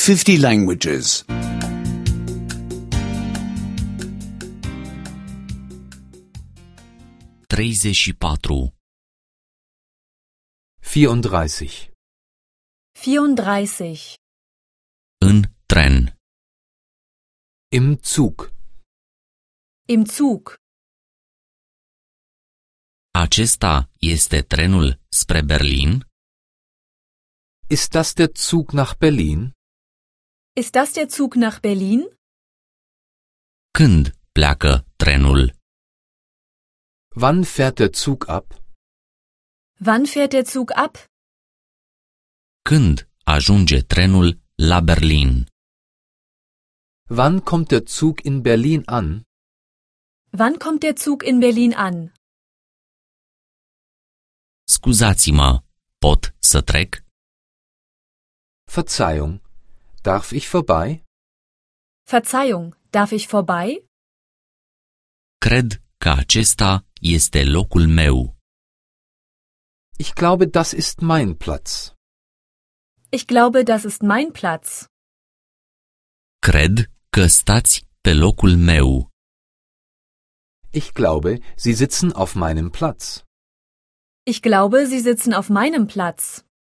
50 languages. 34. 34. 34. În tren. Im Zug. Im Zug. Acesta este trenul spre Berlin? Ist das der Zug nach Berlin? Ist das der Zug nach Berlin? Când pleacă trenul? Wann fährt der Zug ab? Wann fährt der Zug ab? Când ajunge trenul la Berlin? Wann kommt der Zug in Berlin an? Wann kommt der Zug in Berlin an? Scuzați-mă, pot să trec? Verzeihung, darf ich vorbei? Verzeihung, darf ich vorbei? Cred că acesta este locul meu. Ich glaube, das ist mein Platz. Ich glaube, das ist mein Platz. Cred că stați pe locul meu. Ich glaube, Sie sitzen auf meinem Platz. Ich glaube, Sie sitzen auf meinem Platz.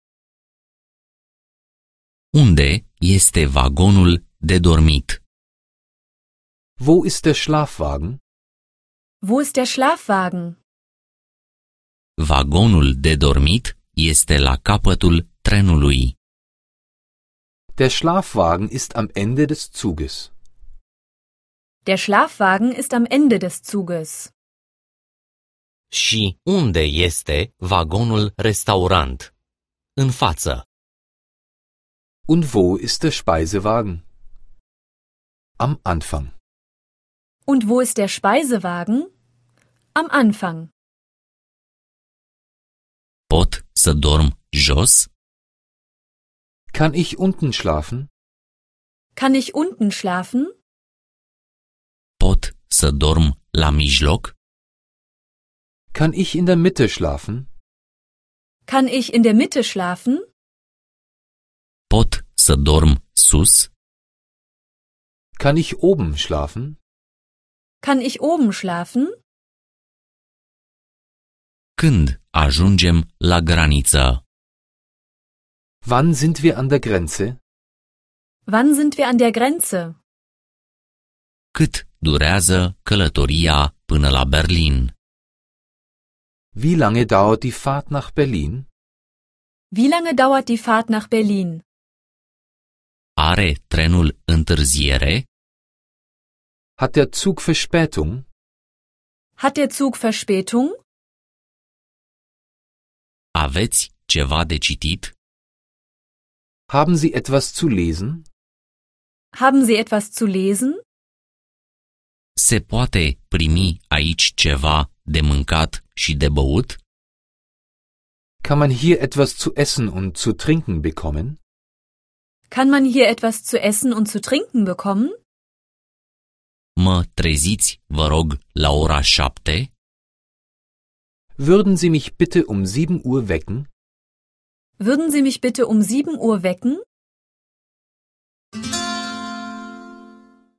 Unde este vagonul de dormit? Wo ist der Schlafwagen? Wo ist der Schlafwagen? Vagonul de dormit este la capătul trenului. Der Schlafwagen ist am Ende des Zuges. Der Schlafwagen ist am Ende des Zuges. Și unde este vagonul restaurant? În față. Und wo ist der Speisewagen? Am Anfang. Und wo ist der Speisewagen? Am Anfang. Pot să dorm jos? Kann ich unten schlafen? Kann ich unten schlafen? Pot să dorm la mijloc? Kann ich in der Mitte schlafen? Kann ich in der Mitte schlafen? Pot să dorm sus? Kann ich oben schlafen? Kann ich oben schlafen? Când ajungem la graniță? Wann sind wir an der Grenze? Wann sind wir an der Grenze? Cât durează călătoria până la Berlin? Wie lange dauert die Fahrt nach Berlin? Wie lange dauert die Fahrt nach Berlin? Are trenul întârziere? Hat der Zug Verspätung? Hat der Zug Verspätung? Aveți ceva de citit? Haben Sie etwas zu lesen? Haben Sie etwas zu lesen? Se poate primi aici ceva de mâncat și de băut? Kann man hier etwas zu essen und zu trinken bekommen? Kann man hier etwas zu essen und zu trinken bekommen? Mă treziți, vă rog, la ora 7? Würden Sie mich bitte um 7 Uhr wecken? Würden Sie mich bitte um 7 Uhr wecken?